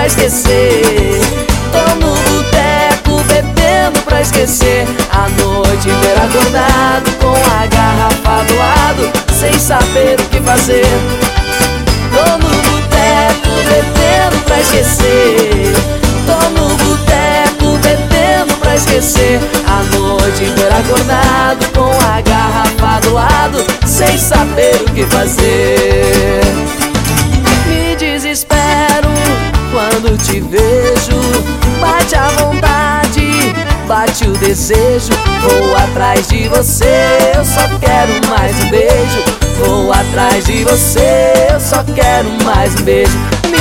pra esquecer. Tô no boteco bebendo pra esquecer. A noite inteira acordado com a garrafa do lado, sem saber o que fazer. Tô no boteco bebendo pra esquecer. Tô no boteco bebendo pra esquecer. A noite inteira acordado com a garrafa do lado, sem saber o que fazer. Me desespero quando te vejo. Bate a vontade, bate o desejo. Vou atrás de você, eu só quero mais um beijo. Vou atrás de você, eu só quero mais um beijo. Me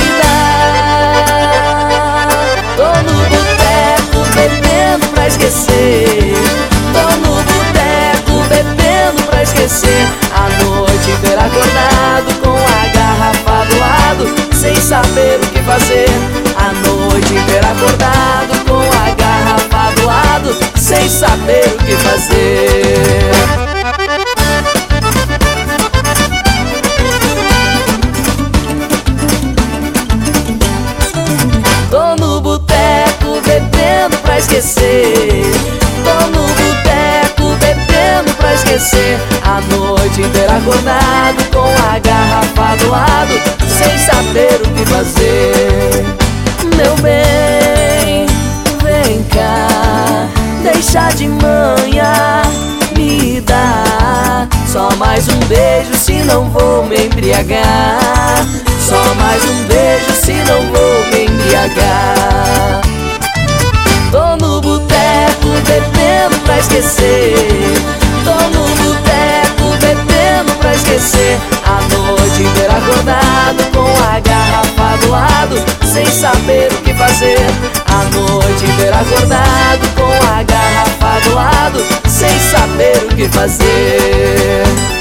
dá. Tô no boteco bebendo pra esquecer. Tô no boteco bebendo pra esquecer. A noite inteira acordado com a garrafa do lado, sem saber o que fazer. A noite inteira acordado com a garrafa do lado, sem saber o que fazer. Tô no boteco bebendo pra esquecer. Tô no boteco bebendo pra esquecer. A noite inteira acordado com a garrafa do lado, sem saber o que fazer. Meu bem, vem cá, deixa de manhã, me dá só mais um beijo, se não vou me embriagar. Só mais um beijo, se não vou me embriagar. Tô no boteco bebendo pra esquecer. Tô no boteco bebendo pra esquecer. A noite inteira acordado com a garrafa do lado, sem saber o que fazer. A noite inteira acordado com a garrafa do lado, sem saber o que fazer.